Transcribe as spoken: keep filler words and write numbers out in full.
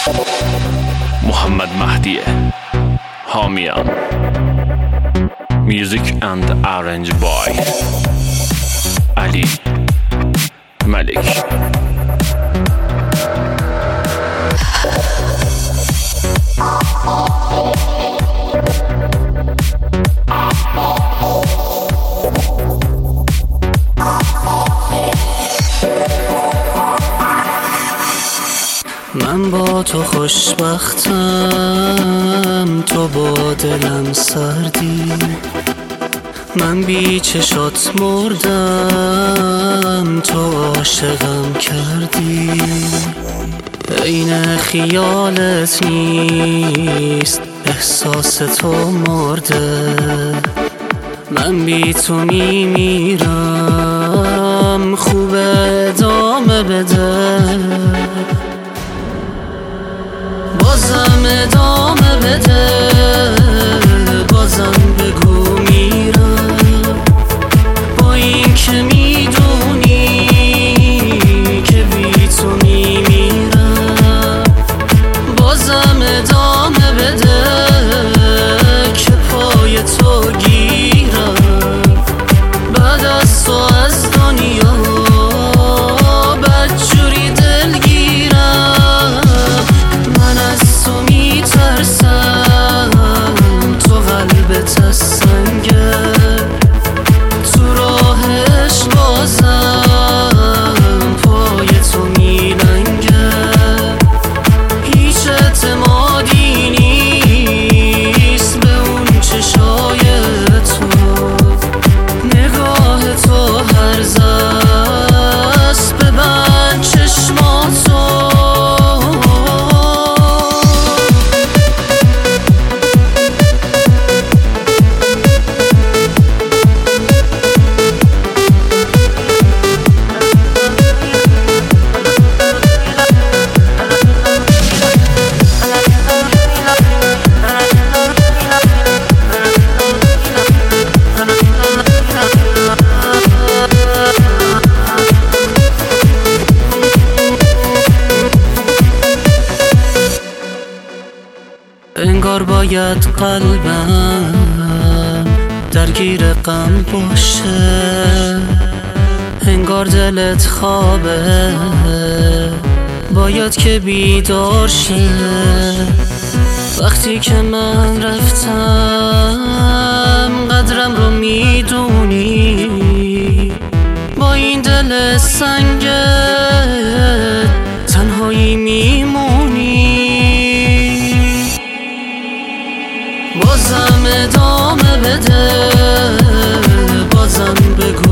محمد مهدی حامیان. Music and Arrange by علی ملک. من با تو خوشبختم، تو با دلم سردی. من بی چشات مردم، تو عاشقم کردی. عین خیالت نیست، احساس تو مرده. من بی تو میمیرم، خوب ادامه بده. بازم ادامه بده، بازم بگو میرم. با این که میدونی که بی تو میمیرم. بازم ادامه بده که پای تو گیرم. بعد از تو از دنیا بدجوری دلگیرم. من از تو میترسم، تو قلبت از سنگه. تو راهش بازم پای تو میلنگه. هیچ اعتمادی نیست به اون چشای تو. نگاه تو هرزه است، ببند چشماتو. انگار باید قلبم درگیر غم باشه. انگار دلت خوابه، باید که بیدار شه. وقتی که من رفتم قدرم رو میدونی. با این دل سنگت تنهایی میمونی. بازم ادامه بده، بازم بگو